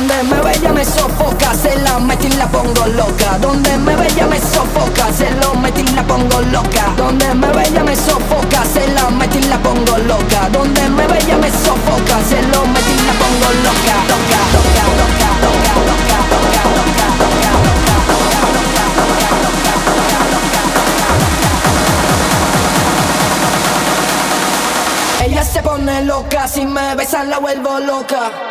Donde me ve ella me sofoca, se la meto y la pongo loca. Donde me ve ella me sofoca, se lo meto y la pongo loca. Donde me ve ella me sofoca, se la meto y la pongo loca. Donde me ve ella me sofoca, se lo meto y la pongo loca. Loca, loca, loca, loca, loca, loca, loca, loca, loca. Ella se pone loca, si me besa la vuelvo loca.